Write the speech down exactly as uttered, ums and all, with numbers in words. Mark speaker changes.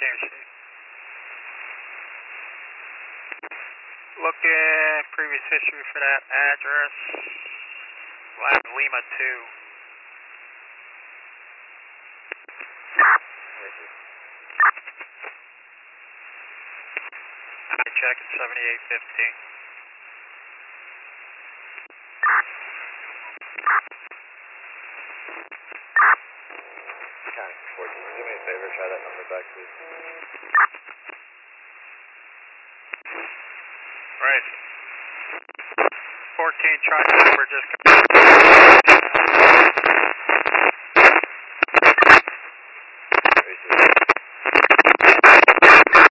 Speaker 1: James Street. Look at previous history for that address. Lab Lima two. I check at seventy-eight fifteen.
Speaker 2: County fourteen, do me a favor, try that number back, please.
Speaker 1: Right. fourteen, try the number, just